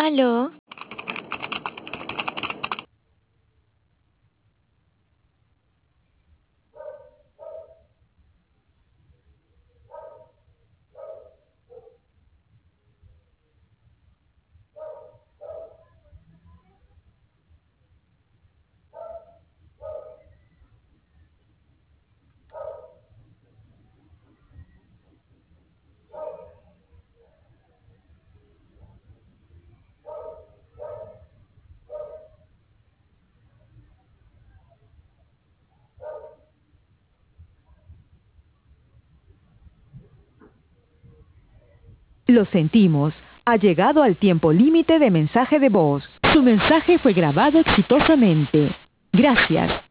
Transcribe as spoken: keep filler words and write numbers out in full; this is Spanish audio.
¿Aló? Lo sentimos. Ha llegado al tiempo límite de mensaje de voz. Su mensaje fue grabado exitosamente. Gracias.